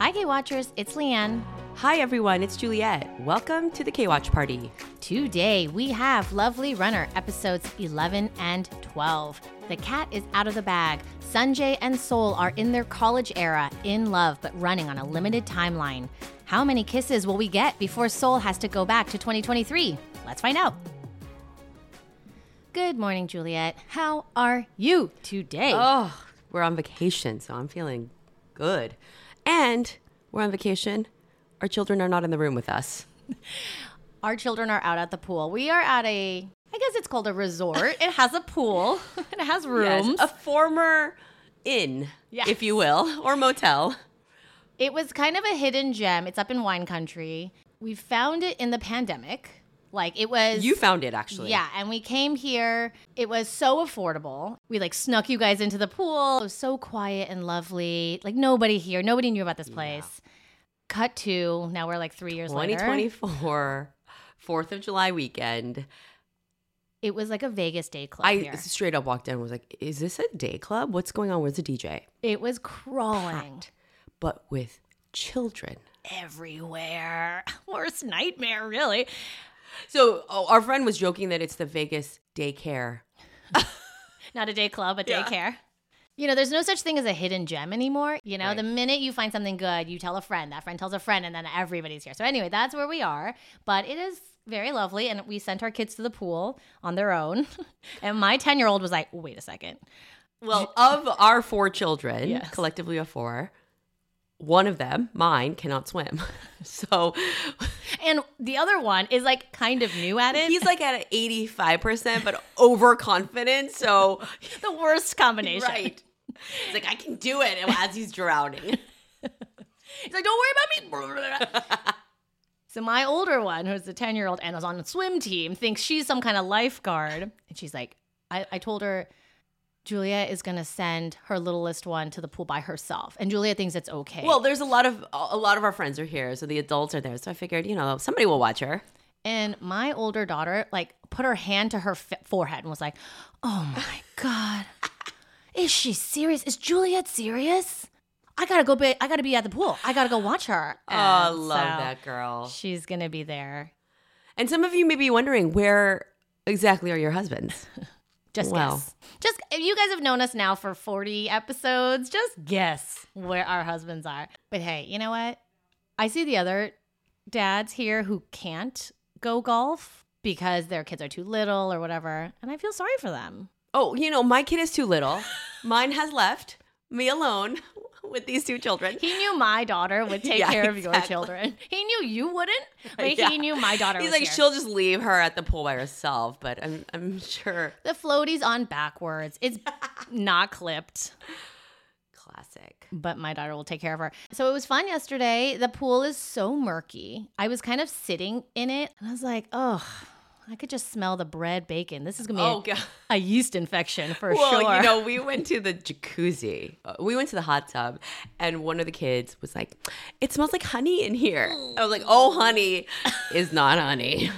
Hi, K-Watchers. It's Leanne. Hi, everyone. It's Juliet. Welcome to the K-Watch Party. Today, we have Lovely Runner episodes 11 and 12. The cat is out of the bag. Sanjay and Sol are in their college era, in love, but running on a limited timeline. How many kisses will we get before Sol has to go back to 2023? Let's find out. Good morning, Juliet. How are you today? Oh, we're on vacation, so I'm feeling good. And we're on vacation. Our children are not in the room with us. Our children are out at the pool. We are at I guess it's called a resort. It has a pool. It has rooms. Yes, a former inn, Yes. if you will, or motel. It was kind of a hidden gem. It's up in wine country. We found it in the pandemic. Like it was. You found it, actually. Yeah, and we came here. It was so affordable. We snuck you guys into the pool. It was so quiet and lovely. Like nobody here. Nobody knew about this place. Cut to, now we're 3 years later. 2024, 4th of July weekend. It was like a Vegas day club here. I straight up walked in and was like, is this a day club? What's going on? Where's the DJ? It was crawling. But with children. Everywhere. Worst nightmare, really. So our friend was joking that it's the Vegas daycare. Not a day club, a daycare. You know, there's no such thing as a hidden gem anymore. You know, Right. The minute you find something good, you tell a friend. That friend tells a friend, and then everybody's here. So anyway, that's where we are. But it is very lovely. And we sent our kids to the pool on their own. And my 10-year-old was like, wait a second. Well, of our 4 children, Yes. collectively of 4, one of them, mine, cannot swim. So And the other one is kind of new at it. he's at 85%, but overconfident. So the worst combination. right. He's like, I can do it as he's drowning. He's like, don't worry about me. So my older one, who's the 10-year-old and is on the swim team, thinks she's some kind of lifeguard. And she's like, I told her Julia is going to send her littlest one to the pool by herself. And Julia thinks it's okay. Well, there's a lot of our friends are here, so the adults are there. So I figured, somebody will watch her. And my older daughter, put her hand to her forehead and was like, oh my God, is she serious? Is Juliet serious? I got to be at the pool. I got to go watch her. Oh, I love so that girl. She's going to be there. And some of you may be wondering, where exactly are your husbands? Just Well. guess. If you guys have known us now for 40 episodes, just guess where our husbands are. But hey, you know what? I see the other dads here who can't go golf because their kids are too little or whatever. And I feel sorry for them. Oh, my kid is too little. Mine has left me alone with these 2 children. He knew my daughter would take Yeah, care of your exactly. children. He knew you wouldn't, but Yeah. he knew my daughter He's was like, here. she'll just leave her at the pool by herself, but I'm sure. The floaty's on backwards. It's not clipped. Classic. But my daughter will take care of her. So it was fun yesterday. The pool is so murky. I was kind of sitting in it and I was like, oh, I could just smell the bread bacon. This is going to be God. a yeast infection for Well, sure. we went to the jacuzzi. We went to the hot tub, and one of the kids was like, it smells like honey in here. I was like, oh, honey is not honey.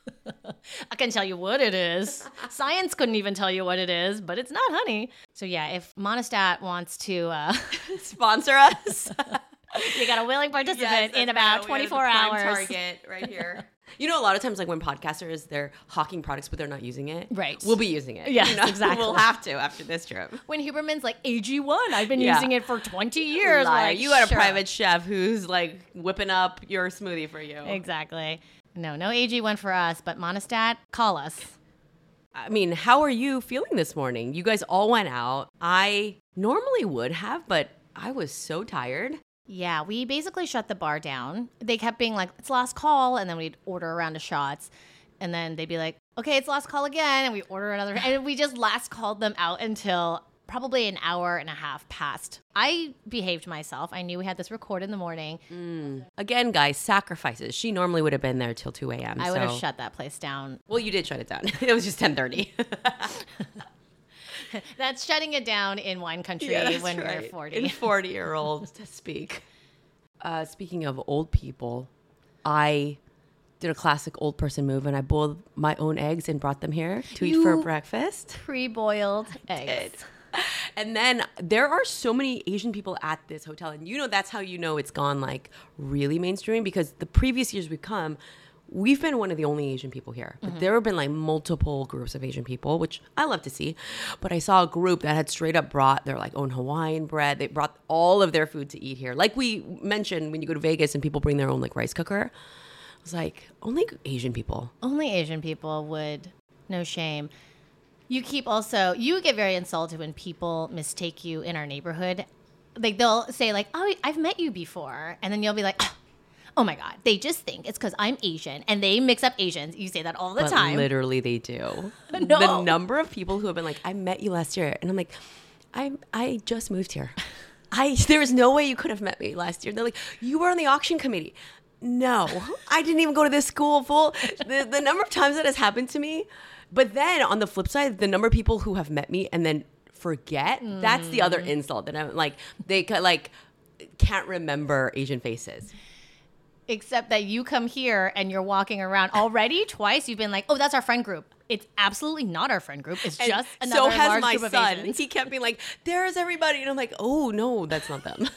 I can tell you what it is. Science couldn't even tell you what it is, but it's not honey. So yeah, if Monistat wants to, Sponsor us. you got a willing participant in about 24 hours. Target right here. A lot of times, when podcasters, they're hawking products, but they're not using it. Right. We'll be using it. Yes, exactly. We'll have to after this trip. When Huberman's like, AG1, I've been Yeah. using it for 20 years. We're Liar. like, You got a sure. private chef who's whipping up your smoothie for you. Exactly. No AG1 for us, but Monistat, call us. I mean, how are you feeling this morning? You guys all went out. I normally would have, but I was so tired. Yeah, we basically shut the bar down. They kept being like, it's last call, and then we'd order a round of shots. And then they'd be like, okay, it's last call again, and we order another. And we just last called them out until probably an hour and a half passed. I behaved myself. I knew we had this record in the morning. Again, guys, sacrifices. She normally would have been there till 2 a.m. I would have shut that place down. Well, you did shut it down. It was just 10:30. That's shutting it down in wine country when you're 40. In 40-year-olds to speak. Speaking of old people, I did a classic old person move, and I boiled my own eggs and brought them here to eat for breakfast. Pre-boiled eggs. And then there are so many Asian people at this hotel. And that's how you know it's gone like really mainstream, because the previous years we've been one of the only Asian people here. But there have been like multiple groups of Asian people, which I love to see. But I saw a group that had straight up brought their like own Hawaiian bread. They brought all of their food to eat here. Like we mentioned, when you go to Vegas and people bring their own like rice cooker. I was like, only Asian people. Only Asian people would. No shame. You get very insulted when people mistake you in our neighborhood. Like they'll say like, oh, I've met you before. And then you'll be like, oh my God, they just think it's because I'm Asian and they mix up Asians. You say that all the time. Literally they do. No. The number of people who have been like, I met you last year. And I'm like, I just moved here. There's no way you could have met me last year. They're like, you were on the auction committee. No, I didn't even go to this school full. The number of times that has happened to me. But then on the flip side, the number of people who have met me and then forget, that's the other insult that I'm like, they like can't remember Asian faces. Except that you come here and you're walking around already twice. You've been like, oh, that's our friend group. It's absolutely not our friend group. It's just another so has large my group son. of Asians. He kept being like, there's everybody. And I'm like, oh, no, that's not them.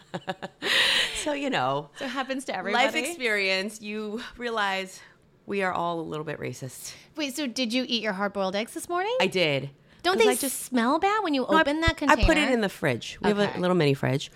So, So it happens to everybody. life experience, you realize we are all a little bit racist. Wait, so did you eat your hard-boiled eggs this morning? I did. Don't they just smell bad when you open that container? I put it in the fridge. We have a little mini fridge.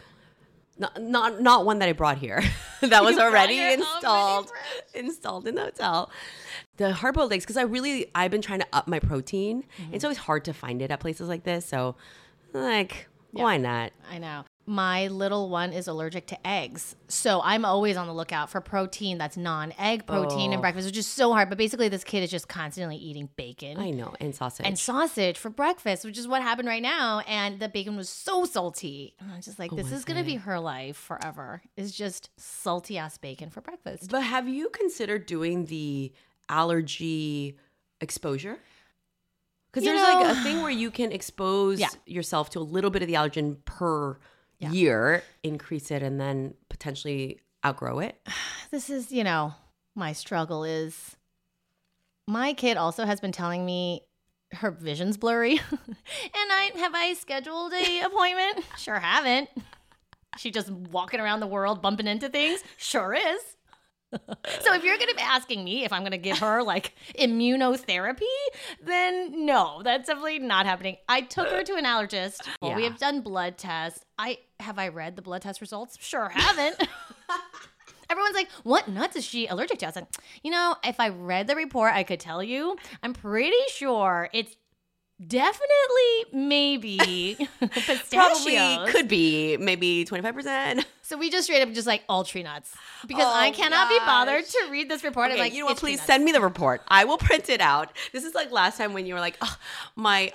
Not one that I brought here. That was already installed in the hotel. The hard-boiled eggs, because I've been trying to up my protein. It's always hard to find it at places like this. So, like, why not? I know. My little one is allergic to eggs. So I'm always on the lookout for protein that's non-egg protein in breakfast, which is so hard. But basically, this kid is just constantly eating bacon. I know. And sausage. And sausage for breakfast, which is what happened right now. And the bacon was so salty. And I'm just like, this is going to be her life forever. It's just salty-ass bacon for breakfast. But have you considered doing the allergy exposure? Because there's like a thing where you can expose yourself to a little bit of the allergen per year, increase it, and then potentially outgrow it. This is, my struggle is my kid also has been telling me her vision's blurry. And have I scheduled a appointment? Sure haven't. She just walking around the world bumping into things? Sure is. So if you're going to be asking me if I'm going to give her like immunotherapy, then no, that's definitely not happening. I took her to an allergist. Well, we have done blood tests. Have I read the blood test results? Sure haven't. Everyone's like, what nuts is she allergic to? I was like, if I read the report, I could tell you. I'm pretty sure it's definitely maybe pistachios. Probably could be maybe 25%. So we just straight up just like all tree nuts because I cannot be bothered to read this report. Okay, I'm like, you know what? Please send me the report. I will print it out. This is like last time when you were like, oh, my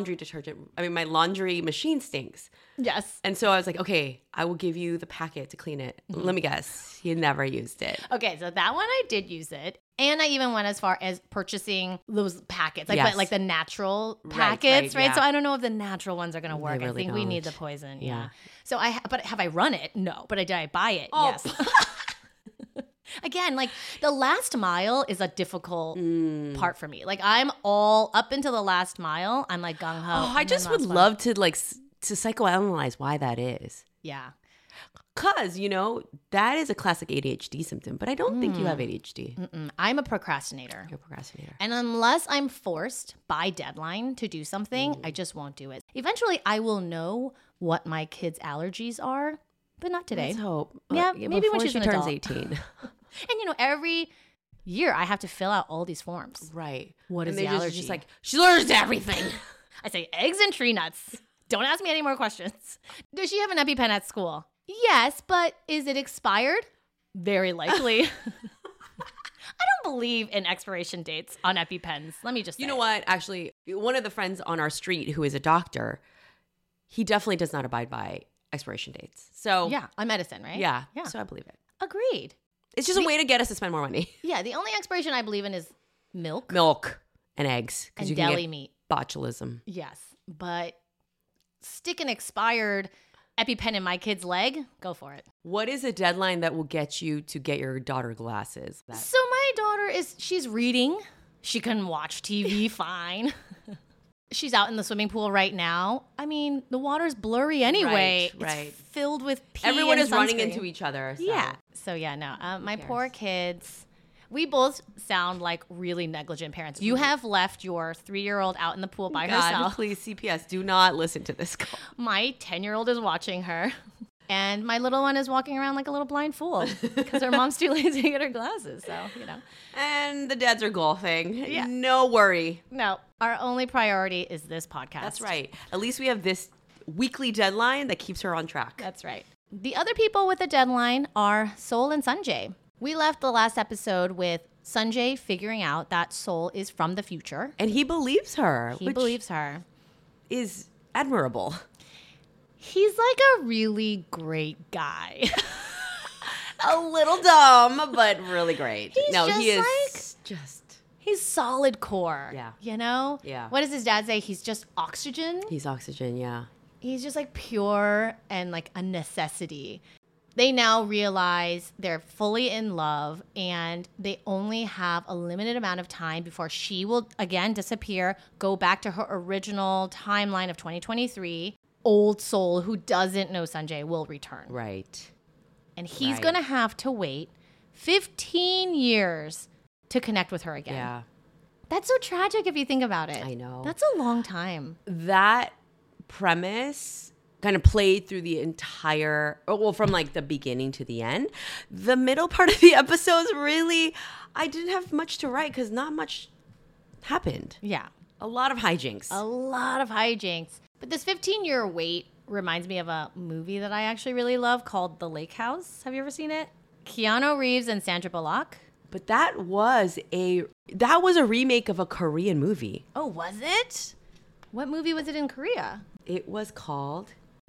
my laundry machine stinks. Yes. And so I was like, okay, I will give you the packet to clean it. Let me guess. You never used it. Okay, so that one I did use it. And I even went as far as purchasing those packets, like the natural packets, right? Yeah. So I don't know if the natural ones are going to work. Really I think we don't. need the poison. Yeah. So but have I run it? No. But did I buy it? Oh. Yes. Again, like the last mile is a difficult part for me. Like I'm all up until the last mile. I'm like gung ho. Oh, I just would love to to psychoanalyze why that is. Yeah. Because, that is a classic ADHD symptom, but I don't think you have ADHD. I'm a procrastinator. You're a procrastinator. And unless I'm forced by deadline to do something, I just won't do it. Eventually, I will know what my kids' allergies are, but not today. Let's hope. Yeah, maybe when she turns adult. 18. And every year I have to fill out all these forms. Right. What is and the allergy? Just like, she's allergic to everything. I say eggs and tree nuts. Don't ask me any more questions. Does she have an EpiPen at school? Yes, but is it expired? Very likely. I don't believe in expiration dates on EpiPens. Let me just say. You know what? Actually, one of the friends on our street who is a doctor, he definitely does not abide by expiration dates. So yeah, on medicine, right? Yeah. So I believe it. Agreed. It's just a way to get us to spend more money. Yeah, the only expiration I believe in is milk and eggs. And you deli can get meat. Botulism. Yes, but stick an expired EpiPen in my kid's leg, go for it. What is a deadline that will get you to get your daughter glasses? So my daughter she's reading. She can watch TV fine. she's out in the swimming pool right now. I mean, the water's blurry anyway. Right. It's filled with pee Everyone and is running sunscreen. into each other. So. Yeah. So yeah, no. My poor kids. We both sound like really negligent parents. You have left your 3-year-old out in the pool by herself. Please, CPS, do not listen to this call. My 10-year-old is watching her. And my little one is walking around like a little blind fool because her mom's too lazy to get her glasses. So, And the dads are golfing. Yeah. No worry. No, our only priority is this podcast. That's right. At least we have this weekly deadline that keeps her on track. That's right. The other people with a deadline are Sol and Sanjay. We left the last episode with Sanjay figuring out that Sol is from the future. And he believes her. He believes her. Is admirable. He's like a really great guy. A little dumb, but really great. He's solid core. Yeah. Yeah. What does his dad say? He's just oxygen. He's oxygen, yeah. He's just like pure and like a necessity. They now realize they're fully in love and they only have a limited amount of time before she will again disappear, go back to her original timeline of 2023. Old Sol who doesn't know Sanjay will return. Right. And he's going to have to wait 15 years to connect with her again. Yeah. That's so tragic if you think about it. I know. That's a long time. That premise kind of played through the entire, well, from like the beginning to the end. The middle part of the episodes really, I didn't have much to write because not much happened. Yeah. A lot of hijinks. A lot of hijinks. But this 15-year wait reminds me of a movie that I actually really love called The Lake House. Have you ever seen it? Keanu Reeves and Sandra Bullock. But that was a remake of a Korean movie. Oh, was it? What movie was it in Korea? It was called,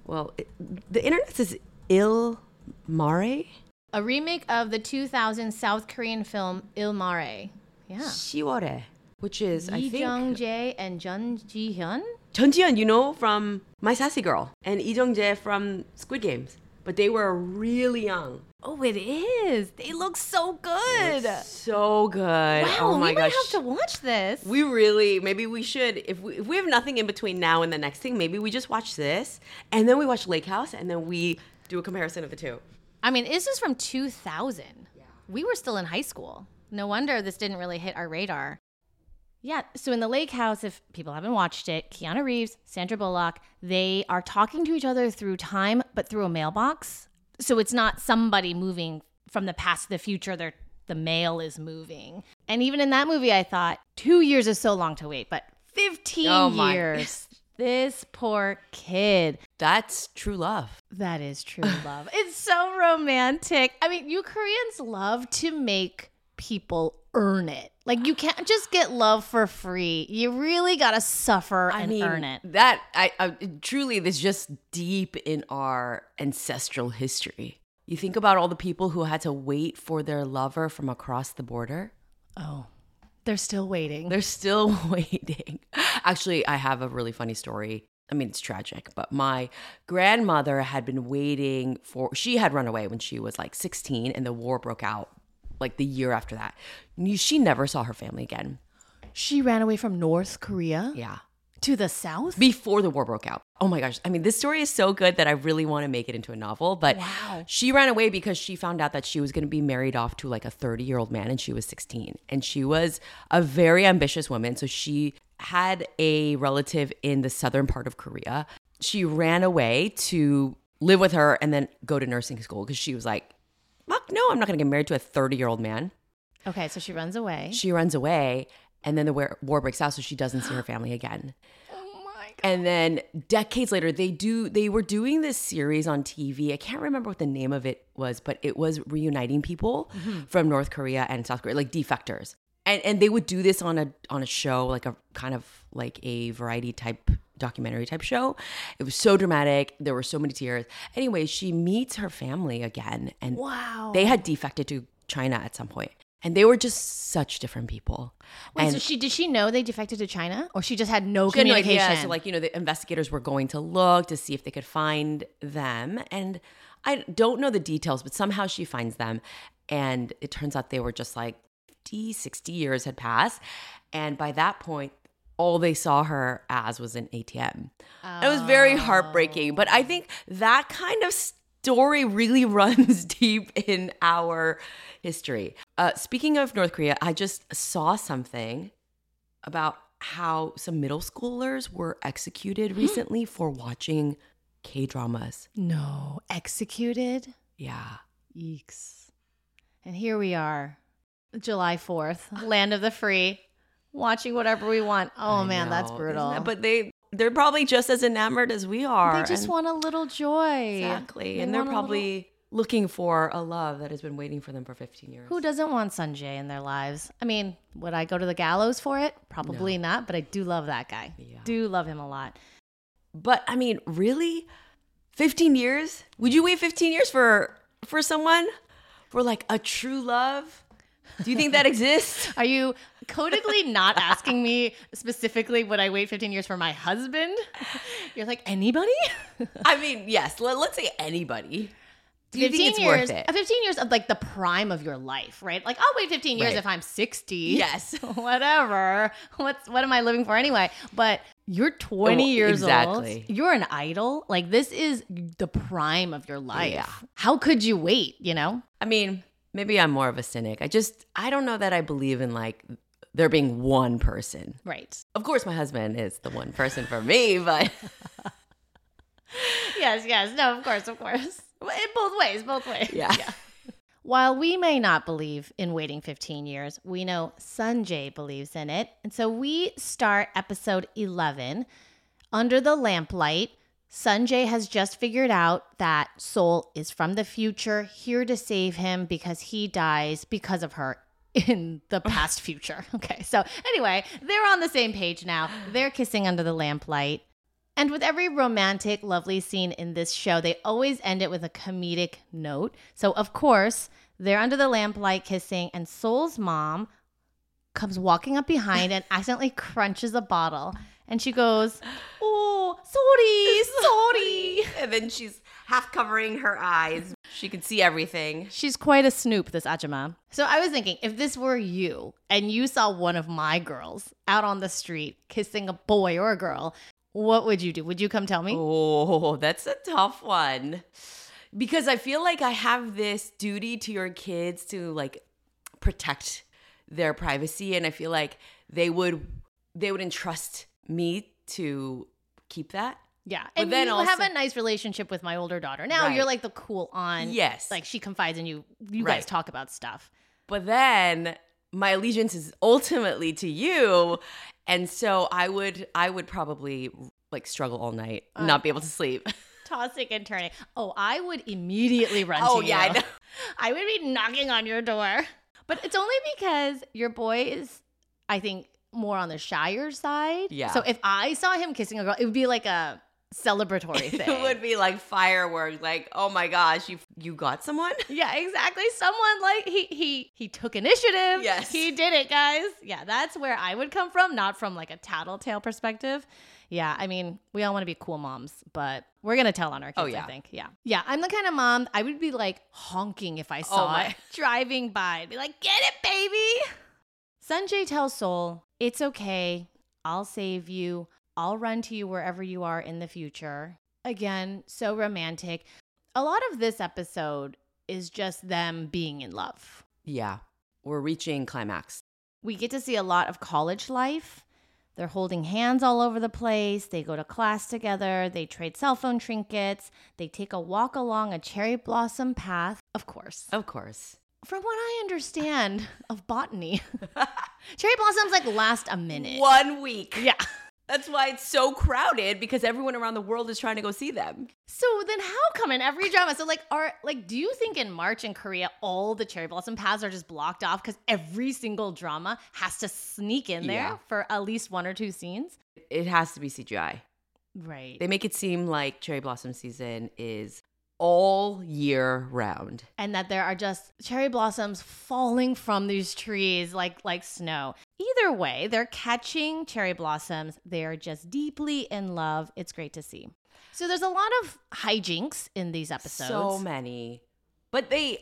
the internet says Il Mare. A remake of the 2000 South Korean film Il Mare. Yeah. Shiwore, which is, I Lee think, Jung-jae and Jun Ji-hyun. Chun Ji-hyun, from My Sassy Girl, and Lee Jung-jae from Squid Games. But they were really young. Oh, it is. They look so good. So good. Wow, oh my we gosh. might have to watch this. Maybe we should. If we have nothing in between now and the next thing, maybe we just watch this, and then we watch Lake House, and then we do a comparison of the two. I mean, this is from 2000. Yeah. We were still in high school. No wonder this didn't really hit our radar. Yeah, so in The Lake House, if people haven't watched it, Keanu Reeves, Sandra Bullock, they are talking to each other through time, but through a mailbox. So it's not somebody moving from the past to the future. The mail is moving. And even in that movie, I thought 2 years is so long to wait, but 15 years. This poor kid. That's true love. That is true love. It's so romantic. I mean, you Koreans love to make people earn it. Like, you can't just get love for free. You really got to suffer and earn it. That, I truly, this is just deep in our ancestral history. You think about all the people who had to wait for their lover from across the border. Oh, they're still waiting. They're still waiting. Actually, I have a really funny story. I mean, it's tragic, but my grandmother had been waiting she had run away when she was like 16 and the war broke out like the year after that. She never saw her family again. She ran away from North Korea? Yeah. To the South? Before the war broke out. Oh my gosh. I mean, this story is so good that I really want to make it into a novel. But wow. She ran away because she found out that she was going to be married off to like a 30-year-old man and she was 16. And she was a very ambitious woman. So she had a relative in the southern part of Korea. She ran away to live with her and then go to nursing school because she was like, fuck no, I'm not going to get married to a 30-year-old man. Okay, so she runs away. She runs away, and then the war breaks out, so she doesn't see her family again. Oh my God. And then decades later, they were doing this series on TV. I can't remember what the name of it was, but it was reuniting people from North Korea and South Korea, like defectors. And they would do this on a show, like a kind of like a variety type documentary type show. It was so dramatic. There were so many tears. Anyway, she meets her family again. And wow. They had defected to China at some point. And they were just such different people. Wait, and so did she know they defected to China? Or she just had no she had no communication? idea. So like, the investigators were going to look to see if they could find them. And I don't know the details, but somehow she finds them. And it turns out they were just like 50, 60 years had passed. And by that point, all they saw her as was an ATM. It was very heartbreaking. But I think that kind of story really runs deep in our history. Speaking of North Korea, I just saw something about how some middle schoolers were executed recently for watching K-dramas. No, executed? Yeah. Eeks. And here we are, July 4th, land of the free, watching whatever we want. Oh, I man, that's know, brutal. isn't it? But they're probably just as enamored as we are. They just want a little joy. Exactly. And they're probably looking for a love that has been waiting for them for 15 years. Who doesn't want Sanjay in their lives? I mean, would I go to the gallows for it? Probably not, but I do love that guy. Yeah. Do love him a lot. But I mean, really? 15 years? Would you wait 15 years for someone? For like a true love? Do you think that exists? Are you codedly not asking me specifically would I wait 15 years for my husband? You're like, anybody? I mean, yes. Let's say anybody. Do you think it's years, worth it? 15 years of like the prime of your life, right? Like I'll wait 15 years Right. if I'm 60. Yes. Whatever. What am I living for anyway? But you're 20 years exactly. old. You're an idol. Like this is the prime of your life. Yeah. How could you wait, you know? I mean, maybe I'm more of a cynic. I don't know that I believe in like there being one person. Right. Of course, my husband is the one person for me, but Yes. No, of course. Both ways. yeah. While we may not believe in waiting 15 years, we know Sanjay believes in it. And so we start episode 11. Under the lamplight, Sanjay has just figured out that Sol is from the future, here to save him because he dies because of her in the past future. Okay, so anyway, they're on the same page now. They're kissing under the lamplight. And with every romantic, lovely scene in this show, they always end it with a comedic note. So, of course, they're under the lamplight kissing, and Sol's mom comes walking up behind and accidentally crunches a bottle. And she goes, "Oh, sorry." And then she's half covering her eyes. She could see everything. She's quite a snoop, this Ajumma. So I was thinking, if this were you and you saw one of my girls out on the street kissing a boy or a girl, what would you do? Would you come tell me? Oh, that's a tough one. Because I feel like I have this duty to your kids to like protect their privacy, and I feel like they would entrust me to keep that. Yeah. But And then you also- have a nice relationship with my older daughter. Now Right. you're like the cool aunt. Yes. Like she confides in you. You Right. guys talk about stuff. But then my allegiance is ultimately to you, and so I would probably like struggle all night, not be able to sleep. Tossing and turning. Oh, I would immediately run Oh, to yeah, I you. know. I would be knocking on your door. But it's only because your boy is, I think, more on the shyer side. Yeah. So if I saw him kissing a girl, it would be like a celebratory thing. It would be like fireworks, like, oh my gosh, you got someone? Yeah, exactly. Someone like he took initiative. Yes. He did it, guys. Yeah, that's where I would come from, not from like a tattletale perspective. Yeah, I mean, we all want to be cool moms, but we're going to tell on our kids, Oh, yeah. I think. Yeah. Yeah, I'm the kind of mom, I would be like honking if I saw my- it driving by. I'd be like, get it, baby. Sanjay tells Sol, it's okay. I'll save you. I'll run to you wherever you are in the future. Again, so romantic. A lot of this episode is just them being in love. Yeah, we're reaching climax. We get to see a lot of college life. They're holding hands all over the place. They go to class together. They trade cell phone trinkets. They take a walk along a cherry blossom path, of course. Of course. From what I understand of botany, cherry blossoms like last a minute. 1 week. Yeah. That's why it's so crowded, because everyone around the world is trying to go see them. So then how come in every drama? So do you think in March in Korea, all the cherry blossom paths are just blocked off because every single drama has to sneak in there Yeah. for at least one or two scenes? It has to be CGI. Right. They make it seem like cherry blossom season is all year round. And that there are just cherry blossoms falling from these trees like snow. Either way, they're catching cherry blossoms. They are just deeply in love. It's great to see. So there's a lot of hijinks in these episodes. So many. But they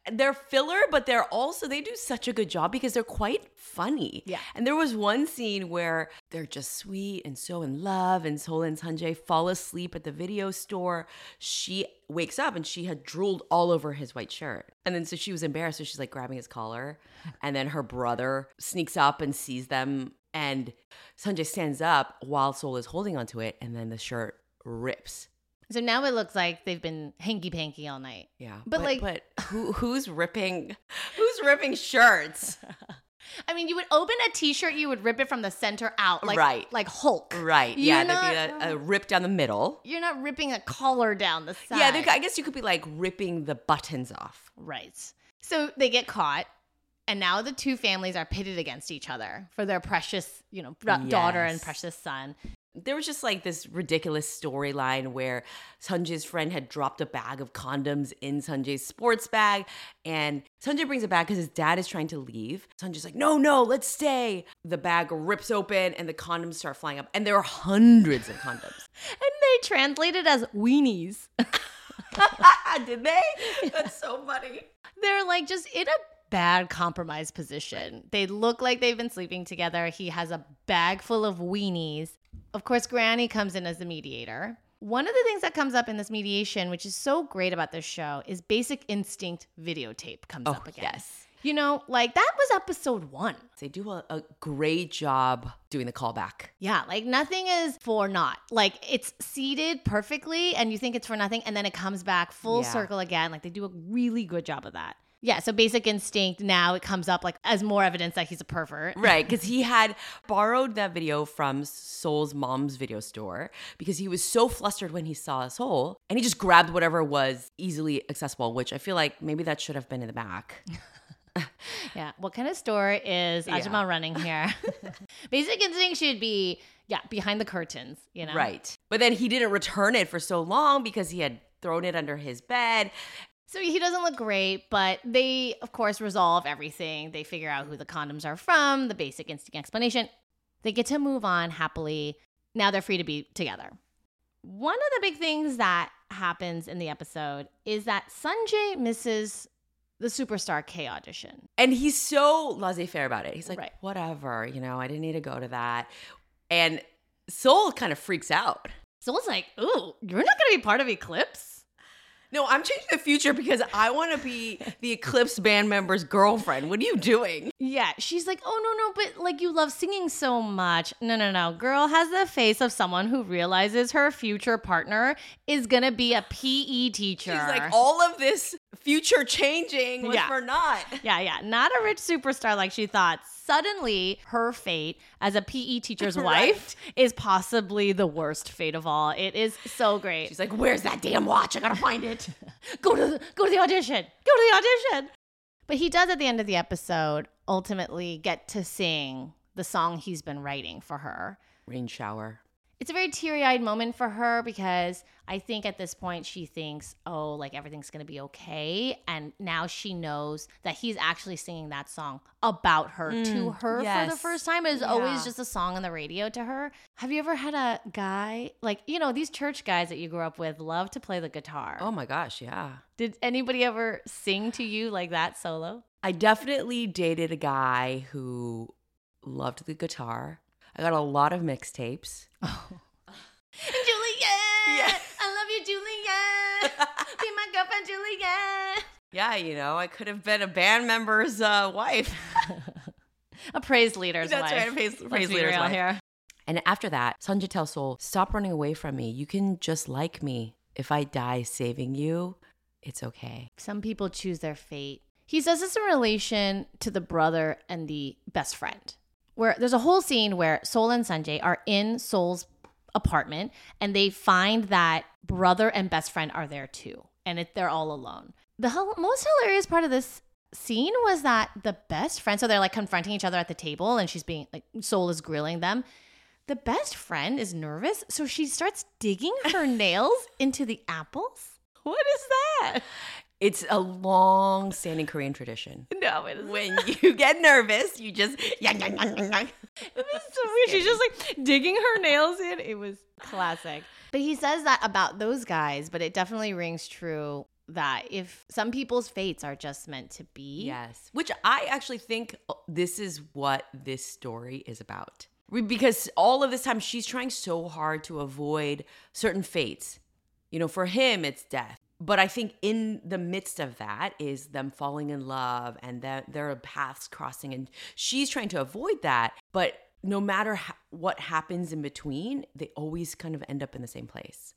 they're filler, but they do such a good job because they're quite funny. Yeah. And there was one scene where they're just sweet and so in love, and Sol and Sanjay fall asleep at the video store. She wakes up and she had drooled all over his white shirt. And then so she was embarrassed, so she's like grabbing his collar. And then her brother sneaks up and sees them, and Sanjay stands up while Sol is holding onto it, and then the shirt rips. So now it looks like they've been hanky-panky all night. Yeah. But who's ripping shirts? I mean, you would open a t-shirt, you would rip it from the center out, like Hulk. Right. You're There'd be a rip down the middle. You're not ripping a collar down the side. Yeah, I guess you could be like ripping the buttons off. Right. So they get caught, and now the two families are pitted against each other for their precious, daughter and precious son. There was just like this ridiculous storyline where Sanjay's friend had dropped a bag of condoms in Sanjay's sports bag, and Sanjay brings it back because his dad is trying to leave. Sanjay's like, no, let's stay. The bag rips open and the condoms start flying up, and there are hundreds of condoms. And they translate it as weenies. Did they? That's so funny. They're like just in a bad compromised position. They look like they've been sleeping together. He has a bag full of weenies. Of course, Granny comes in as the mediator. One of the things that comes up in this mediation, which is so great about this show, is Basic Instinct videotape comes up again. Yes. That was episode 1. They do a great job doing the callback. Yeah, nothing is for naught. It's seated perfectly and you think it's for nothing, and then it comes back full circle again. They do a really good job of that. Yeah, so Basic Instinct, now it comes up as more evidence that he's a pervert. Right, because he had borrowed that video from Sol's mom's video store because he was so flustered when he saw Sol, and he just grabbed whatever was easily accessible, which I feel like maybe that should have been in the back. Yeah, what kind of store is Ajmal running here? Basic Instinct should be, behind the curtains, Right, but then he didn't return it for so long because he had thrown it under his bed. So he doesn't look great, but they, of course, resolve everything. They figure out who the condoms are from, the Basic Instinct explanation. They get to move on happily. Now they're free to be together. One of the big things that happens in the episode is that Sanjay misses the Superstar K audition. And he's so laissez-faire about it. He's like, right. Whatever, I didn't need to go to that. And Sol kind of freaks out. Sol's like, ooh, you're not going to be part of Eclipse? No, I'm changing the future because I want to be the Eclipse band member's girlfriend. What are you doing? Yeah, she's like, oh, no, but you love singing so much. No. Girl has the face of someone who realizes her future partner is going to be a PE teacher. She's like, all of this future changing was for naught. Yeah. Not a rich superstar like she thought. Suddenly, her fate as a PE teacher's wife is possibly the worst fate of all. It is so great. She's like, where's that damn watch? I gotta find it. Go to the audition. Go to the audition. But he does at the end of the episode ultimately get to sing the song he's been writing for her. Rain Shower. It's a very teary-eyed moment for her because I think at this point she thinks, everything's going to be okay. And now she knows that he's actually singing that song about her to her for the first time. It was always just a song on the radio to her. Have you ever had a guy, these church guys that you grew up with love to play the guitar? Oh my gosh, yeah. Did anybody ever sing to you like that solo? I definitely dated a guy who loved the guitar. I got a lot of mixtapes. Oh. Juliet! Yeah. I love you, Juliet! Be my girlfriend, Juliet! Yeah, I could have been a band member's wife. A praise leader's wife. That's right, a praise leader's wife. Here. And after that, Sanjay tells Sol, stop running away from me. You can just like me. If I die saving you, it's okay. Some people choose their fate. He says this in relation to the brother and the best friend, where there's a whole scene where Sol and Sanjay are in Sol's apartment and they find that brother and best friend are there too. And they're all alone. The most hilarious part of this scene was that the best friend, so they're confronting each other at the table and she's being Sol is grilling them. The best friend is nervous, so she starts digging her nails into the apples. What is that? It's a long-standing Korean tradition. No, it isn't. When you get nervous, you just... It was so weird. She's just digging her nails in. It was classic. But he says that about those guys, but it definitely rings true that if some people's fates are just meant to be. Yes. Which I actually think this is what this story is about. Because all of this time, she's trying so hard to avoid certain fates. You know, for him, it's death. But I think in the midst of that is them falling in love and their paths crossing. And she's trying to avoid that. But no matter what happens in between, they always kind of end up in the same place.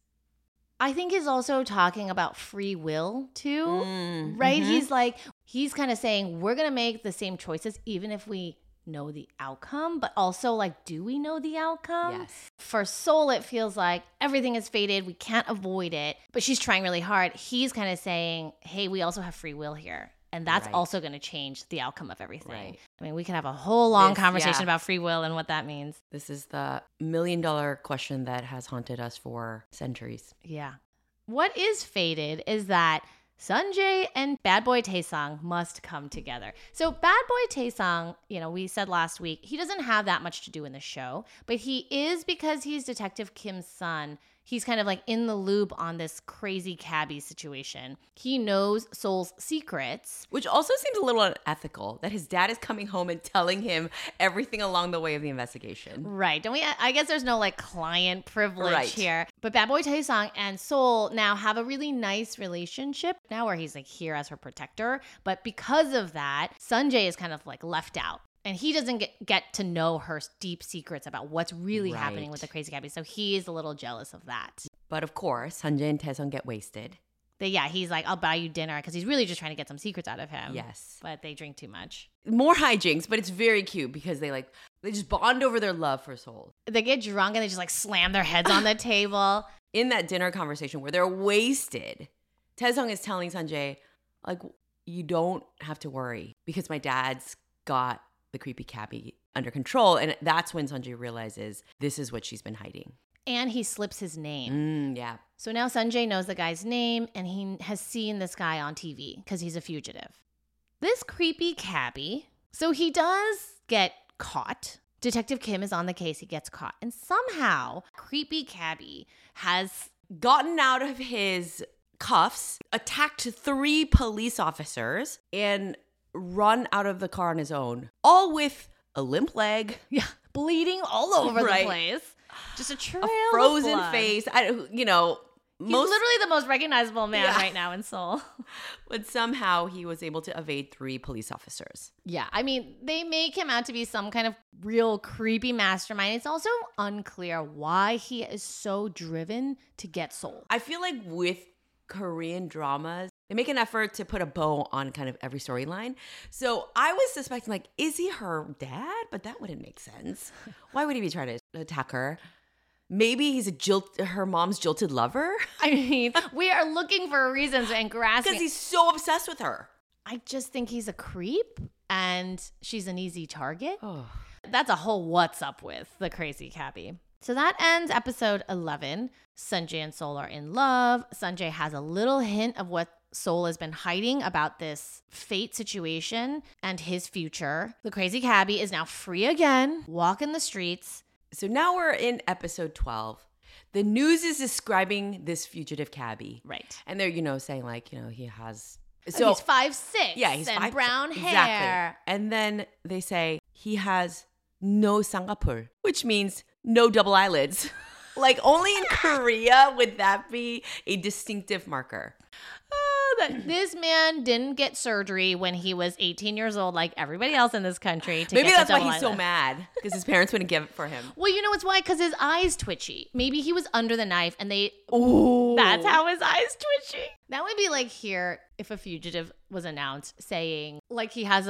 I think he's also talking about free will too, right? Mm-hmm. He's kind of saying we're going to make the same choices even if we know the outcome, but also like, do we know the outcome? Yes. For Sol, it feels like everything is fated. We can't avoid it, but she's trying really hard. He's kind of saying, hey, we also have free will here. And that's Right. also going to change the outcome of everything. Right. I mean, we can have a whole long This- conversation yeah. about free will and what that means. This is the $1,000,000 question that has haunted us for centuries. Yeah. What is fated is that Sanjay and Bad Boy Taesung must come together. So Bad Boy Taesung, you know, we said last week, he doesn't have that much to do in the show, but he is, because he's Detective Kim's son, he's kind of like in the loop on this crazy cabbie situation. He knows Sol's secrets. Which also seems a little unethical that his dad is coming home and telling him everything along the way of the investigation. Right. Don't we? I guess there's no like client privilege Right. here. But Bad Boy Taesung and Sol now have a really nice relationship now where he's like here as her protector. But because of that, Sanjay is kind of like left out. And he doesn't get to know her deep secrets about what's really happening with the crazy cabbie. So he is a little jealous of that. But of course, Sanjay and Taesung get wasted. He's like, I'll buy you dinner, because he's really just trying to get some secrets out of him. Yes. But they drink too much. More hijinks, but it's very cute because they just bond over their love for Sol. They get drunk and they just like slam their heads on the table. In that dinner conversation where they're wasted, Taesung is telling Sanjay, like, you don't have to worry because my dad's got the creepy cabbie under control. And that's when Sanjay realizes this is what she's been hiding. And he slips his name. Yeah. So now Sanjay knows the guy's name and he has seen this guy on TV because he's a fugitive. This creepy cabbie, so he does get caught. Detective Kim is on the case. He gets caught. And somehow, creepy cabbie has Gotten out of his cuffs, attacked 3 police officers, and run out of the car on his own, all with a limp leg, bleeding all over Right. the place. Just a trail a of frozen blood. face. He's literally the most recognizable man Yeah. right now in Seoul. But somehow he was able to evade 3 police officers. Yeah, I mean, they make him out to be some kind of real creepy mastermind. It's also unclear why he is so driven to get Seoul. I feel like with Korean dramas, they make an effort to put a bow on kind of every storyline. So I was suspecting, like, is he her dad? But that wouldn't make sense. Why would he be trying to attack her? Maybe he's her mom's jilted lover? I mean, we are looking for reasons and grasping. Because he's so obsessed with her. I just think he's a creep and she's an easy target. Oh. That's a whole what's up with the crazy cabbie. So that ends episode 11. Sanjay and Sol are in love. Sanjay has a little hint of what Sol has been hiding about this fate situation and his future. The crazy cabbie is now free again, walking the streets. So now we're in episode 12. The news is describing this fugitive cabbie. Right. And they're, saying like, he has... So he's 5'6". Yeah, he's and 5'6". brown hair. Exactly. And then they say he has no 쌍꺼풀, which means no double eyelids. Like only in Korea would that be a distinctive marker. That this man didn't get surgery when he was 18 years old like everybody else in this country. Maybe get that's the why double he's so eyelid. mad, because his parents wouldn't give it for him. Well, you know it's why? Because his eye's twitchy. Maybe he was under the knife and Ooh. that's how his eye's twitchy. That would be like here if a fugitive was announced saying like he has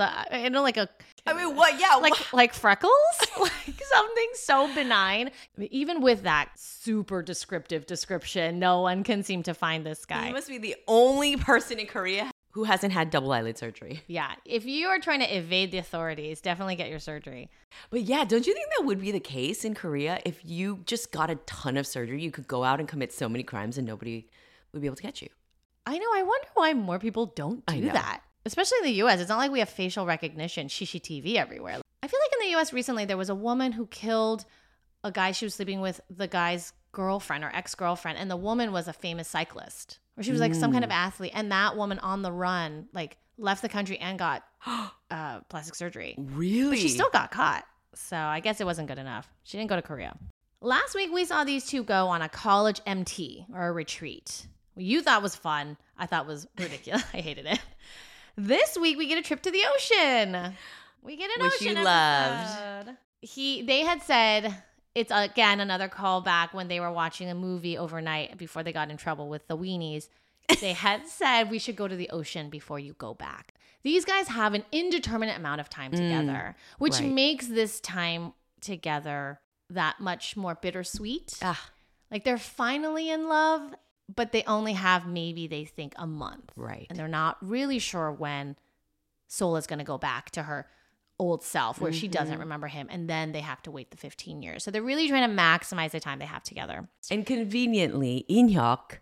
I mean, what? Yeah. like freckles, like something so benign. I mean, even with that super descriptive description, no one can seem to find this guy. He must be the only person in Korea who hasn't had double eyelid surgery. Yeah, if you are trying to evade the authorities, definitely get your surgery. But yeah, don't you think that would be the case in Korea? If you just got a ton of surgery, you could go out and commit so many crimes and nobody would be able to catch you. I know. I wonder why more people don't I do know. that. Especially in the U.S. It's not like we have facial recognition, shishi TV everywhere. I feel like in the U.S. recently, there was a woman who killed a guy she was sleeping with, the guy's girlfriend or ex-girlfriend, and the woman was a famous cyclist, or she was like some kind of athlete, and that woman on the run like left the country and got plastic surgery. Really? But she still got caught. So I guess it wasn't good enough. She didn't go to Korea. Last week, we saw these two go on a college MT, or a retreat. What you thought was fun, I thought was ridiculous. I hated it. This week, we get a trip to the ocean. We get an Which ocean you episode. loved. They had said, it's again another callback when they were watching a movie overnight before they got in trouble with the weenies. They had said, we should go to the ocean before you go back. These guys have an indeterminate amount of time together, which makes this time together that much more bittersweet. Like they're finally in love, but they only have maybe they think a month. Right. And they're not really sure when Sol is going to go back to her old self where she doesn't remember him. And then they have to wait the 15 years. So they're really trying to maximize the time they have together. And conveniently, In-hyuk,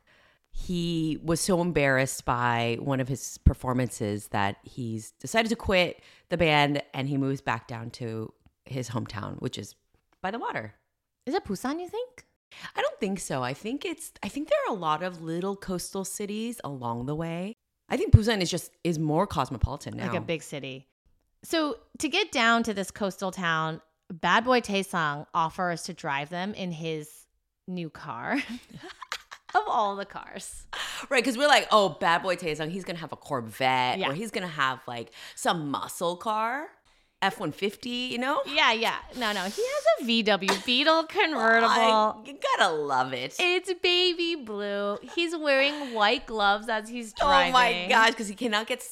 he was so embarrassed by one of his performances that he's decided to quit the band and he moves back down to his hometown, which is by the water. Is it Busan, you think? I don't think so. I think there are a lot of little coastal cities along the way. I think Busan is more cosmopolitan now. Like a big city. So to get down to this coastal town, bad boy Taesung offers to drive them in his new car. Of all the cars. Right, because we're like, oh, bad boy Taesung, he's going to have a Corvette Yeah. or he's going to have like some muscle car, F-150, you know? Yeah. No. He has a VW Beetle convertible. You gotta love it. It's baby blue. He's wearing white gloves as he's driving. Oh my gosh, because he cannot get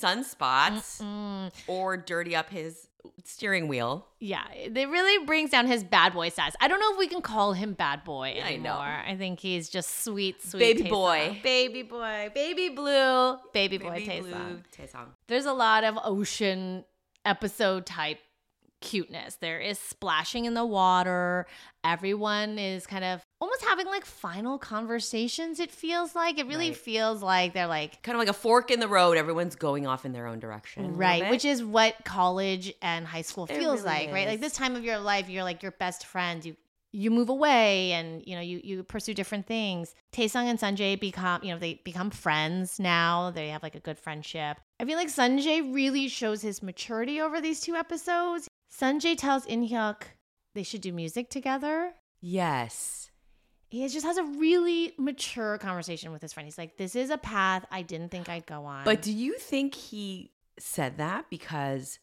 sunspots or dirty up his steering wheel. Yeah, it really brings down his bad boy status. I don't know if we can call him bad boy anymore. I know. I think he's just sweet Baby Taesung. boy. Baby boy. Baby blue. Baby boy Taesung. There's a lot of ocean episode type cuteness. There is splashing in the water. Everyone is kind of almost having like final conversations, it feels like. It really feels like they're like kind of like a fork in the road. Everyone's going off in their own direction. right, which is what college and high school feels really like, right? is. Like this time of your life, you're like your best friends. You move away and you pursue different things. Taesung and Sunjae become friends now. They have like a good friendship. I feel like Sunjae really shows his maturity over these two episodes. Sunjae tells In-hyuk they should do music together. Yes. He just has a really mature conversation with his friend. He's like, this is a path I didn't think I'd go on. But do you think he said that because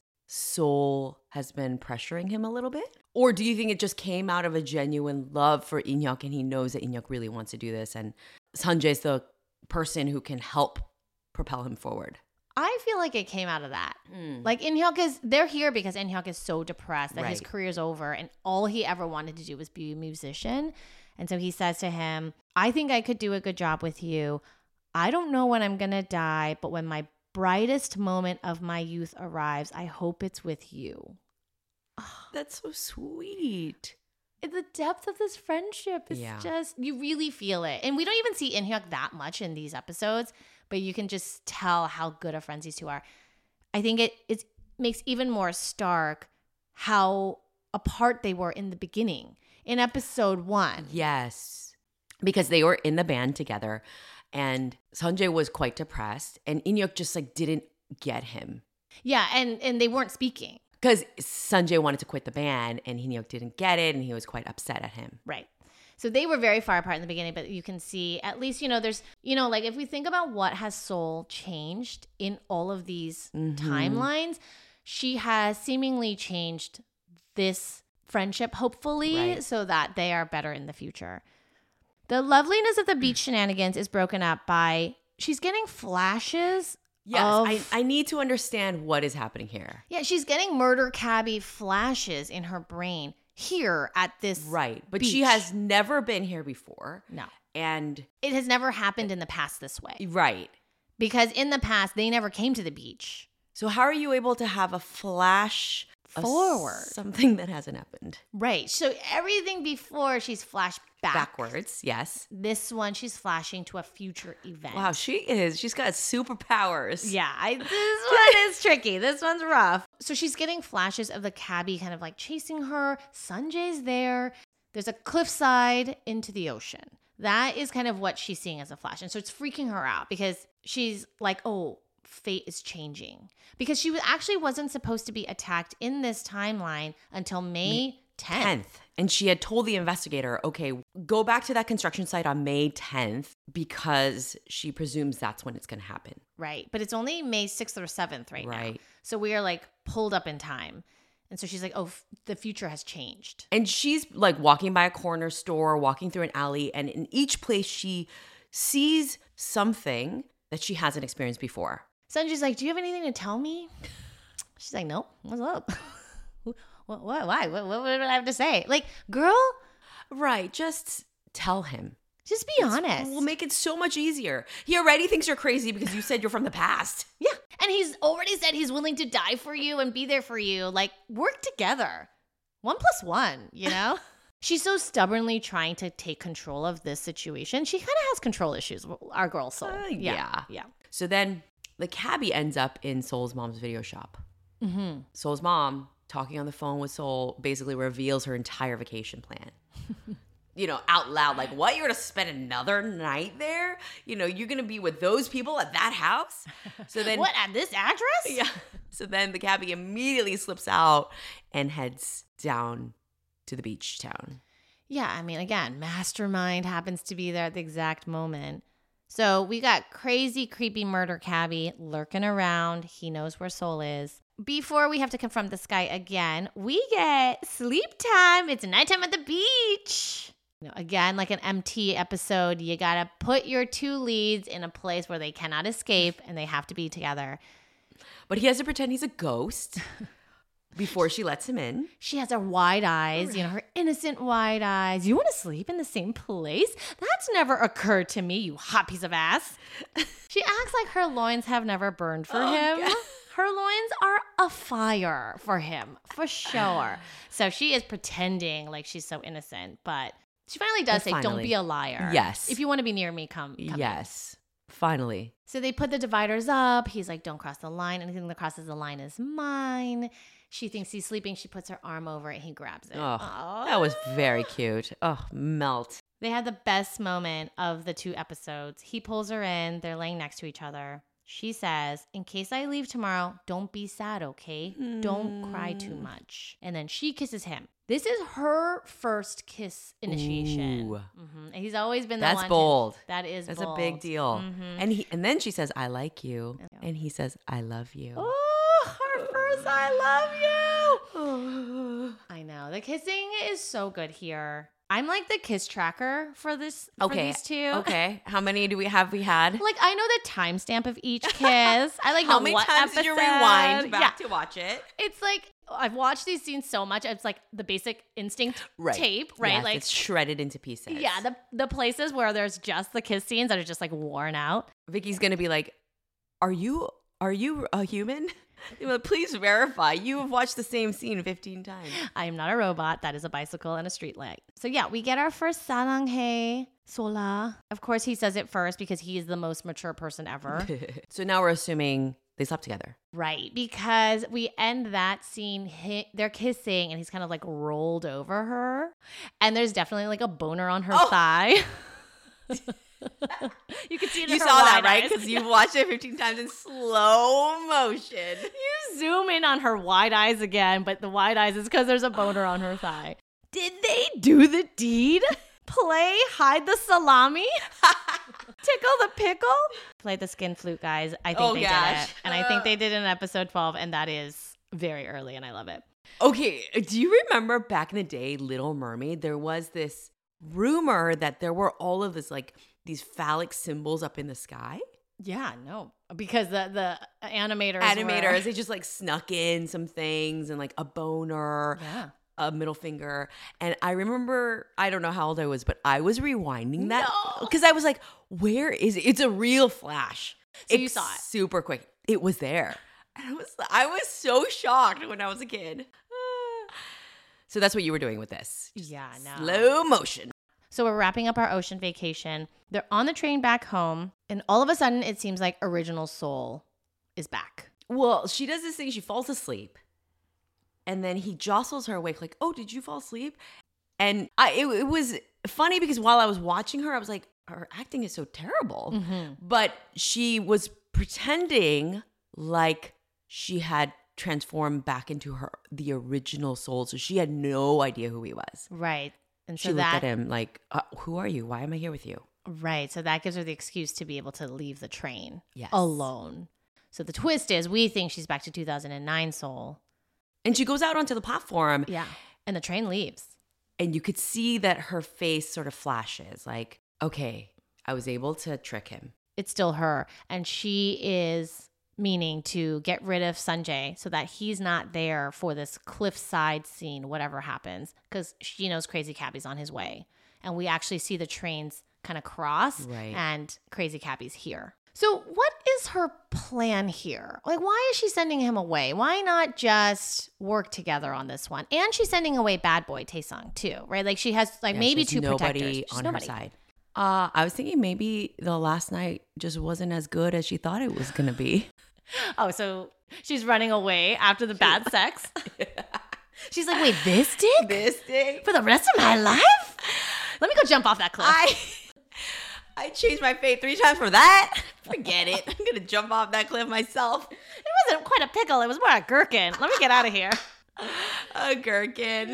Sol has been pressuring him a little bit? Or do you think it just came out of a genuine love for In-hyuk and he knows that In-hyuk really wants to do this and Sunjae's the person who can help propel him forward? I feel like it came out of that. Like they're here because In-hyuk is so depressed that his career's over and all he ever wanted to do was be a musician. And so he says to him, I think I could do a good job with you. I don't know when I'm going to die, but when my brightest moment of my youth arrives, I hope it's with you. That's so sweet. The depth of this friendship is just, you really feel it. And we don't even see In-hyuk that much in these episodes, but you can just tell how good of friends these two are. I think it makes even more stark how apart they were in the beginning. In episode 1. Yes. Because they were in the band together and Sunjae was quite depressed and In-hyuk just like didn't get him. Yeah, and they weren't speaking. Because Sunjae wanted to quit the band and In-hyuk didn't get it and he was quite upset at him. Right. So they were very far apart in the beginning, but you can see at least, there's, like if we think about what has Sol changed in all of these timelines, she has seemingly changed this friendship, hopefully, so that they are better in the future. The loveliness of the beach shenanigans is broken up by she's getting flashes. Yes, I need to understand what is happening here. Yeah, she's getting murder cabbie flashes in her brain here at this but beach. she has never been here before. No. And it has never happened in the past this way. Right. Because in the past, they never came to the beach. So how are you able to have a flash forward? Something that hasn't happened. Right. So everything before, she's flashed backwards, yes. This one, she's flashing to a future event. Wow, she's got superpowers. Yeah, this one is tricky. This one's rough. So she's getting flashes of the cabbie kind of like chasing her. Sunjae's there. there's a cliffside into the ocean. That is kind of what she's seeing as a flash. And so it's freaking her out because she's like, oh, fate is changing. Because she actually wasn't supposed to be attacked in this timeline until May 10th. And she had told the investigator, okay, go back to that construction site on May 10th because she presumes that's when it's going to happen. Right. But it's only May 6th or 7th right now. So we are like pulled up in time. And so she's like, oh, the future has changed. And she's like walking by a corner store, walking through an alley. And in each place, she sees something that she hasn't experienced before. Sanji's like, do you have anything to tell me? She's like, nope. What's up? What? Why? What would I have to say? Like, girl. Right. Just tell him. Just be honest. We'll make it so much easier. He already thinks you're crazy because you said you're from the past. Yeah. And he's already said he's willing to die for you and be there for you. Like, work together. 1 + 1, you know? She's so stubbornly trying to take control of this situation. She kind of has control issues, our girl Soul. Yeah. So then the cabbie ends up in Soul's mom's video shop. Mm-hmm. Soul's mom, talking on the phone with Soul, basically reveals her entire vacation plan. You know, out loud, like, what? You're going to spend another night there? You know, you're going to be with those people at that house? So then, what, at this address? Yeah. So then the cabbie immediately slips out and heads down to the beach town. Yeah, I mean, again, Mastermind happens to be there at the exact moment. So we got crazy, creepy murder cabbie lurking around. He knows where Soul is. Before we have to confront this guy again, we get sleep time. It's nighttime at the beach. You know, again, like an MT episode, you got to put your two leads in a place where they cannot escape and they have to be together. But he has to pretend he's a ghost before she lets him in. She has her wide eyes, you know, her innocent wide eyes. You want to sleep in the same place? That's never occurred to me, you hot piece of ass. She acts like her loins have never burned for him. God. Her loins are afire for him, for sure. So she is pretending like she's so innocent, but she finally does say, don't be a liar. Yes. If you want to be near me, come Yes. In. Finally. So they put the dividers up. He's like, don't cross the line. Anything that crosses the line is mine. She thinks he's sleeping. She puts her arm over it and he grabs it. Oh, that was very cute. Oh, melt. They had the best moment of the 2 episodes. He pulls her in. They're laying next to each other. She says, in case I leave tomorrow, don't be sad, okay? Don't cry too much. And then she kisses him. This is her first kiss initiation. Mm-hmm. And he's always been the one. That's bold. That's bold. a big deal. Mm-hmm. And then she says, I like you. And he says, I love you. Oh, her first I love you. I know. The kissing is so good here. I'm like the kiss tracker for this. For these two. Okay. How many do we have? We had like I know the timestamp of each kiss. I like how many times episode. did you rewind back to watch it? It's like I've watched these scenes so much. It's like the Basic Instinct tape, right? Yes, like it's shredded into pieces. Yeah, the places where there's just the kiss scenes that are just like worn out. Vicky's gonna be like, "Are you a human?" Please verify. You have watched the same scene 15 times. I am not a robot. That is a bicycle and a street light. So yeah, we get our first saranghae, Sola. Of course, he says it first because he is the most mature person ever. So now we're assuming they slept together. Right, because we end that scene, they're kissing and he's kind of like rolled over her. And there's definitely like a boner on her thigh. You can see it in you her saw that, wide right? eyes. Because you watched it 15 times in slow motion. You zoom in on her wide eyes again, but the wide eyes is because there's a boner on her thigh. Did they do the deed? Play hide the salami? Tickle the pickle? Play the skin flute, guys. I think they did it. And I think they did it in episode 12, and that is very early, and I love it. Okay, do you remember back in the day, Little Mermaid, there was this rumor that there were all of this like these phallic symbols up in the sky? Yeah, no, because the animators they just like snuck in some things and like a boner, a middle finger. And I remember, I don't know how old I was, but I was rewinding that because I was like, where is it? It's a real flash. So you saw it super quick. It was there. And I was so shocked when I was a kid. So that's what you were doing with this. Yeah, no. Slow motion. So we're wrapping up our ocean vacation. They're on the train back home. And all of a sudden, it seems like Original Soul is back. Well, she does this thing. She falls asleep. And then he jostles her awake like, oh, did you fall asleep? And it was funny because while I was watching her, I was like, her acting is so terrible. Mm-hmm. But she was pretending like she had transformed back into the original Soul. So she had no idea who he was. Right. And She so looked that at him like, who are you? Why am I here with you? right. So that gives her the excuse to be able to leave the train Yes. alone. So the twist is we think she's back to 2009 Soul. And she goes out onto the platform. Yeah. And the train leaves. And you could see that her face sort of flashes like, okay, I was able to trick him. It's still her. And she is meaning to get rid of Sanjay so that he's not there for this cliffside scene, whatever happens, because she knows Crazy Cabbie's on his way. And we actually see the trains kind of cross Right. and Crazy Cabbie's here. So what is her plan here? Like, why is she sending him away? Why not just work together on this one? And she's sending away bad boy Taesung too, right? Like she has like Yeah, maybe she has two protectors. nobody She's on nobody. her side. I was thinking maybe the last night just wasn't as good as she thought it was going to be. Oh, so she's running away after the bad sex? She's like, wait, this dick? This day, For the rest of my life? Let me go jump off that cliff. I changed my fate 3 times for that. Forget it. I'm going to jump off that cliff myself. It wasn't quite a pickle. It was more a gherkin. Let me get out of here. A gherkin.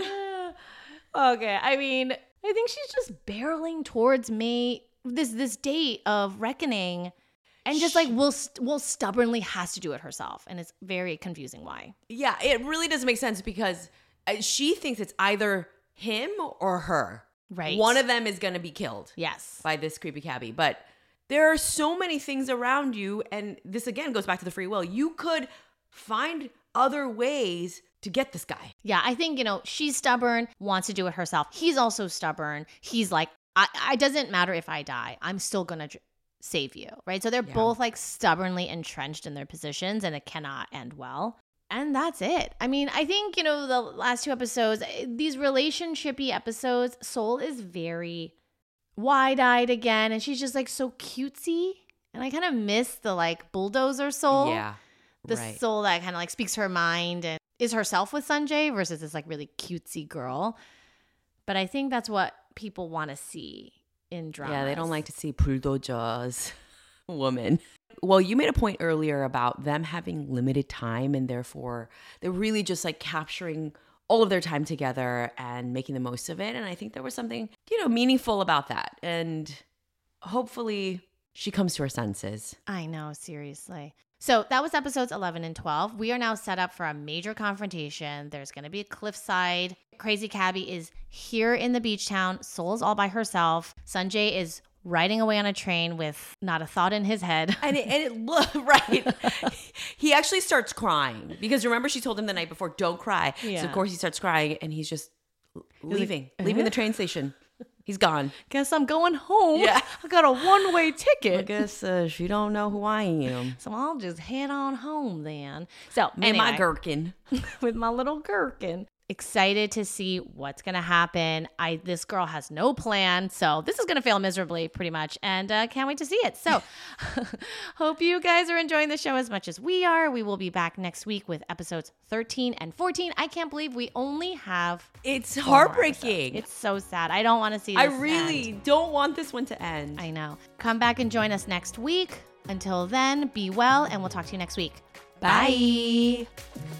Okay. I mean, I think she's just barreling towards me this date of reckoning and just like will stubbornly has to do it herself. And it's very confusing why. Yeah, it really doesn't make sense because she thinks it's either him or her. Right. One of them is going to be killed. Yes. By this creepy cabbie. But there are so many things around you. And this again goes back to the free will. You could find other ways to get this guy. Yeah, I think, she's stubborn, wants to do it herself. He's also stubborn. He's like, it doesn't matter if I die. I'm still going to save you, right? So they're both like stubbornly entrenched in their positions and it cannot end well. And that's it. I mean, I think, the last 2 episodes, these relationship-y episodes, Soul is very wide-eyed again. And she's just like so cutesy. And I kind of miss the like bulldozer Soul. Yeah. The right. Soul that kind of like speaks her mind and is herself with Sanjay versus this like really cutesy girl. But I think that's what people want to see in drama. Yeah, they don't like to see bulldoza's woman. Well, you made a point earlier about them having limited time and therefore they're really just like capturing all of their time together and making the most of it. And I think there was something, meaningful about that. And hopefully she comes to her senses. I know, seriously. So that was episodes 11 and 12. We are now set up for a major confrontation. There's going to be a cliffside. Crazy Cabbie is here in the beach town. Soul's all by herself. Sanjay is riding away on a train with not a thought in his head. And it looked right. He actually starts crying because remember she told him the night before, don't cry. Yeah. So of course he starts crying and he's just leaving the train station. He's gone. Guess I'm going home. Yeah. I got a one-way I ticket. guess she don't know who I am. So I'll just head on home then. So Me and my anyway, gherkin. with my little gherkin. Excited to see what's going to happen. This girl has no plan. So this is going to fail miserably pretty much. And can't wait to see it. So hope you guys are enjoying the show as much as we are. We will be back next week with episodes 13 and 14. I can't believe we only have It's 4 more heartbreaking. episodes. It's so sad. I don't want to see this I really end. don't want this one to end. I know. Come back and join us next week. Until then, be well, and we'll talk to you next week. Bye.